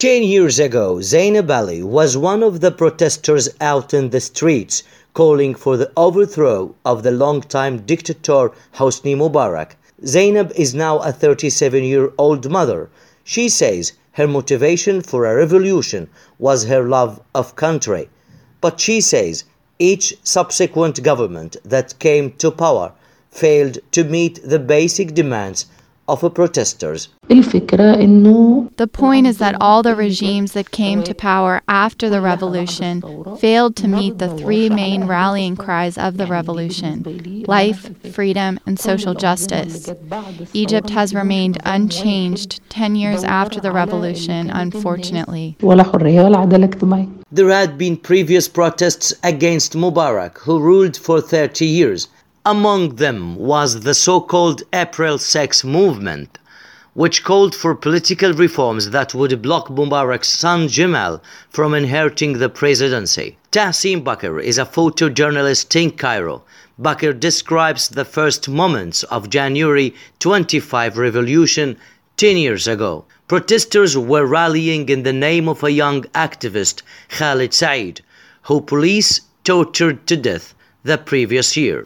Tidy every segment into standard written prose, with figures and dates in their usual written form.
10 years ago, Zainab Ali was one of the protesters out in the streets calling for the overthrow of the long-time dictator Hosni Mubarak. Zainab is now a 37-year-old mother. She says her motivation for a revolution was her love of country. But she says each subsequent government that came to power failed to meet the basic demands of protesters. The point is that all the regimes that came to power after the revolution failed to meet the three main rallying cries of the revolution: life, freedom, and social justice. Egypt has remained unchanged 10 years after the revolution, unfortunately. There had been previous protests against Mubarak, who ruled for 30 years. Among them was the so-called April 6 movement, which called for political reforms that would block Mubarak's son Jamal from inheriting the presidency. Tahsin Bakr is a photojournalist in Cairo. Bakr describes the first moments of January 25 revolution 10 years ago. Protesters were rallying in the name of a young activist, Khalid Said, who police tortured to death the previous year.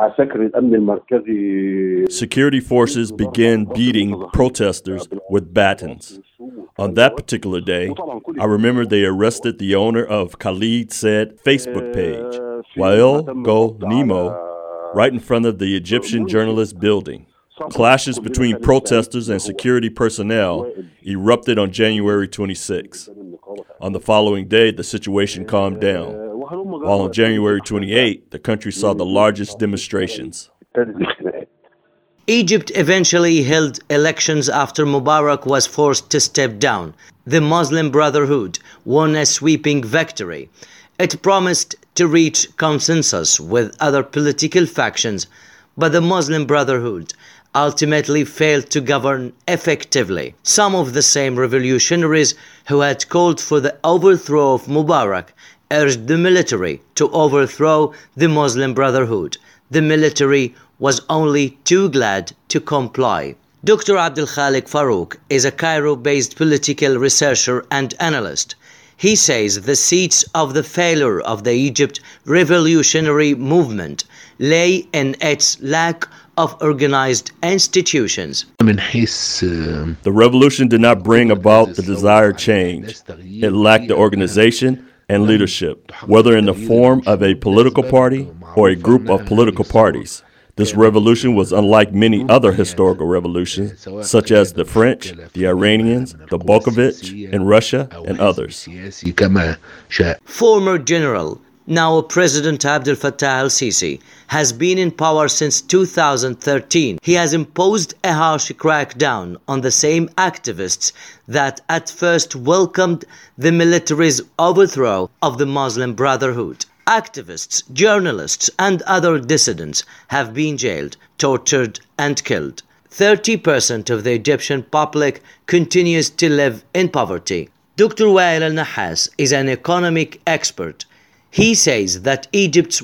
Security forces began beating protesters with batons. On that particular day, I remember they arrested the owner of Khalid Said Facebook page, Wael Go Nemo, right in front of the Egyptian journalist building. Clashes between protesters and security personnel erupted on January 26. On the following day, the situation calmed down. While on January 28, the country saw the largest demonstrations. Egypt eventually held elections after Mubarak was forced to step down. The Muslim Brotherhood won a sweeping victory. It promised to reach consensus with other political factions, but the Muslim Brotherhood ultimately failed to govern effectively. Some of the same revolutionaries who had called for the overthrow of Mubarak urged the military to overthrow the Muslim Brotherhood. The military was only too glad to comply. Dr. Abdel Khalik Farouk is a Cairo-based political researcher and analyst. He says the seeds of the failure of the Egypt revolutionary movement lay in its lack of organized institutions. The revolution did not bring about the desired change. It lacked the organization and leadership, whether in the form of a political party or a group of political parties. This revolution was unlike many other historical revolutions, such as the French, the Iranians, the Bolsheviks in Russia, and others. Former General, now President Abdel Fattah al-Sisi, has been in power since 2013. He has imposed a harsh crackdown on the same activists that at first welcomed the military's overthrow of the Muslim Brotherhood. Activists, journalists, and other dissidents have been jailed, tortured, and killed. 30% of the Egyptian public continues to live in poverty. Dr. Wael al-Nahas is an economic expert. He says that Egypt's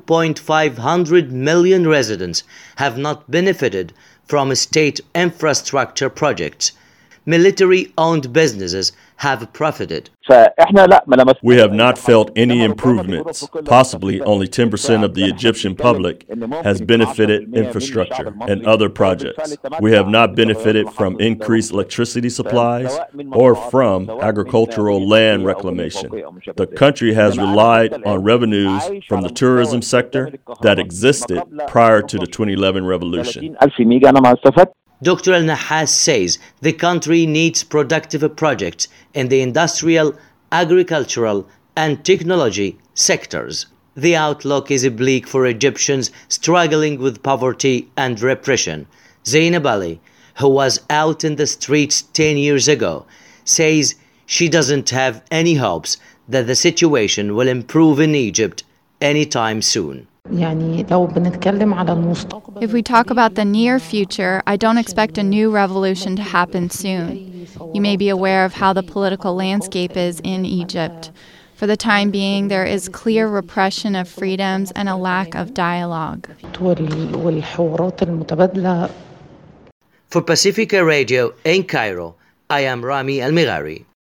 1.5 million residents have not benefited from state infrastructure projects. Military-owned businesses have profited. We have not felt any improvements. Possibly only 10% of the Egyptian public has benefited infrastructure and other projects. We have not benefited from increased electricity supplies or from agricultural land reclamation. The country has relied on revenues from the tourism sector that existed prior to the 2011 revolution. Dr. al-Nahas says the country needs productive projects in the industrial, agricultural, and technology sectors. The outlook is bleak for Egyptians struggling with poverty and repression. Zainab Ali, who was out in the streets 10 years ago, says she doesn't have any hopes that the situation will improve in Egypt anytime soon. If we talk about the near future, I don't expect a new revolution to happen soon. You may be aware of how the political landscape is in Egypt. For the time being, there is clear repression of freedoms and a lack of dialogue. For Pacifica Radio in Cairo, I am Rami Al-Mighari.